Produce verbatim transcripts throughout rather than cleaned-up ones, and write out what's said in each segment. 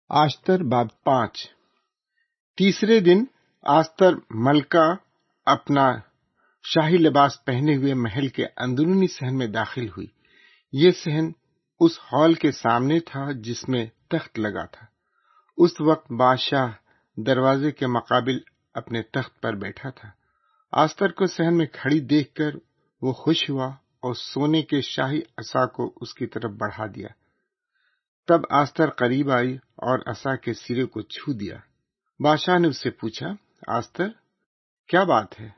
آشتر باب پانچ۔ تیسرے دن آستر ملکہ اپنا شاہی لباس پہنے ہوئے محل کے اندرونی صحن میں داخل ہوئی۔ یہ صحن اس ہال کے سامنے تھا جس میں تخت لگا تھا۔ اس وقت بادشاہ دروازے کے مقابل اپنے تخت پر بیٹھا تھا۔ آستر کو صحن میں کھڑی دیکھ کر وہ خوش ہوا اور سونے کے شاہی عصا کو اس کی طرف بڑھا دیا۔ تب آستر قریب آئی اور عصا کے سرے کو چھو دیا۔ بادشاہ نے اس سے پوچھا، آستر، کیا بات ہے؟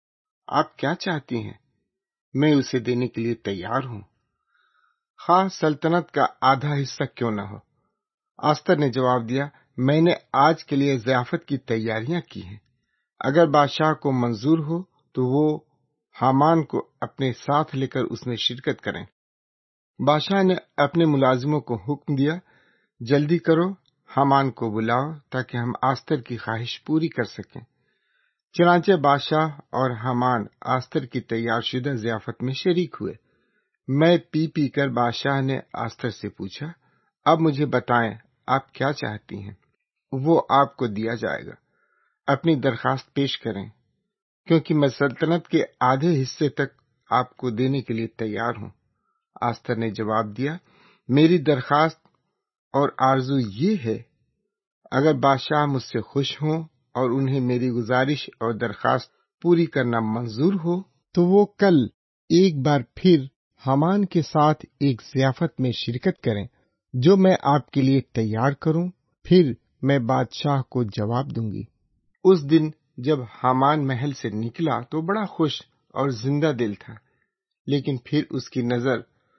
آپ کیا چاہتی ہیں؟ میں اسے دینے کے لیے تیار ہوں، خواہ سلطنت کا آدھا حصہ کیوں نہ ہو۔ آستر نے جواب دیا، میں نے آج کے لیے ضیافت کی تیاریاں کی ہیں۔ اگر بادشاہ کو منظور ہو تو وہ حامان کو اپنے ساتھ لے کر اس میں شرکت کریں۔ بادشاہ نے اپنے ملازموں کو حکم دیا، جلدی کرو، حامان کو بلاؤ تاکہ ہم آستر کی خواہش پوری کر سکیں۔ چنانچہ بادشاہ اور حامان آستر کی تیار شدہ ضیافت میں شریک ہوئے۔ میں پی پی کر بادشاہ نے آستر سے پوچھا، اب مجھے بتائیں آپ کیا چاہتی ہیں؟ وہ آپ کو دیا جائے گا۔ اپنی درخواست پیش کریں، کیونکہ میں سلطنت کے آدھے حصے تک آپ کو دینے کے لیے تیار ہوں۔ آستر نے جواب دیا، میری درخواست اور آرزو یہ ہے، اگر بادشاہ مجھ سے خوش ہوں اور انہیں میری گزارش اور درخواست پوری کرنا منظور ہو تو وہ کل ایک بار پھر حامان کے ساتھ ایک ضیافت میں شرکت کریں جو میں آپ کے لیے تیار کروں، پھر میں بادشاہ کو جواب دوں گی۔ اس دن جب حامان محل سے نکلا تو بڑا خوش اور زندہ دل تھا، لیکن پھر اس کی نظر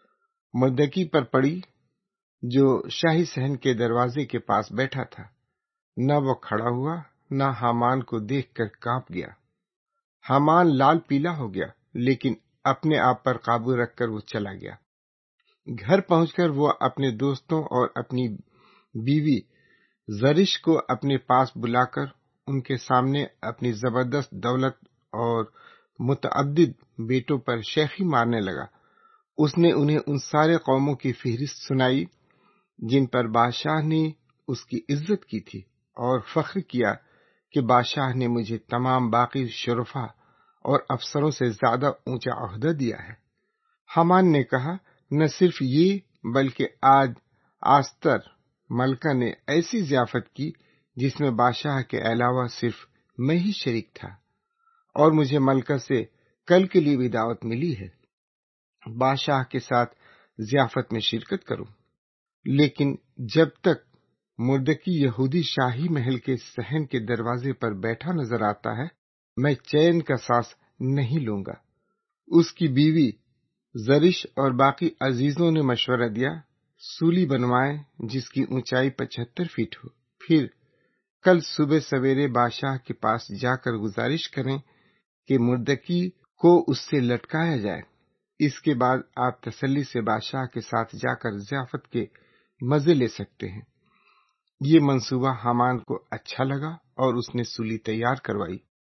مردکی پر پڑی جو شاہی صحن کے دروازے کے پاس بیٹھا تھا۔ نہ وہ کھڑا ہوا، نہ حامان کو دیکھ کر کانپ گیا۔ حامان لال پیلا ہو گیا، لیکن اپنے آپ پر قابو رکھ کر وہ چلا گیا۔ گھر پہنچ کر وہ اپنے دوستوں اور اپنی بیوی زرش کو اپنے پاس بلا کر ان کے سامنے اپنی زبردست دولت اور متعدد بیٹوں پر شیخی مارنے لگا۔ اس نے انہیں ان سارے قوموں کی فہرست سنائی جن پر بادشاہ نے اس کی عزت کی تھی، اور فخر کیا کہ بادشاہ نے مجھے تمام باقی شرفاء اور افسروں سے زیادہ اونچا عہدہ دیا ہے۔ حامان نے کہا، نہ صرف یہ بلکہ آج آستر ملکہ نے ایسی ضیافت کی جس میں بادشاہ کے علاوہ صرف میں ہی شریک تھا، اور مجھے ملکہ سے کل کے لیے بھی دعوت ملی ہے، بادشاہ کے ساتھ ضیافت میں شرکت کروں۔ لیکن جب تک مردکی یہودی شاہی محل کے صحن کے دروازے پر بیٹھا نظر آتا ہے، میں چین کا سانس نہیں لوں گا۔ اس کی بیوی زرش اور باقی عزیزوں نے مشورہ دیا، سولی بنوائیں جس کی اونچائی پچہتر فیٹ ہو، پھر کل صبح سویرے بادشاہ کے پاس جا کر گزارش کریں کہ مردکی کو اس سے لٹکایا جائے۔ اس کے بعد آپ تسلی سے بادشاہ کے ساتھ جا کر ضیافت کے مزے لے سکتے ہیں۔ یہ منصوبہ حامان کو اچھا لگا اور اس نے سولی تیار کروائی۔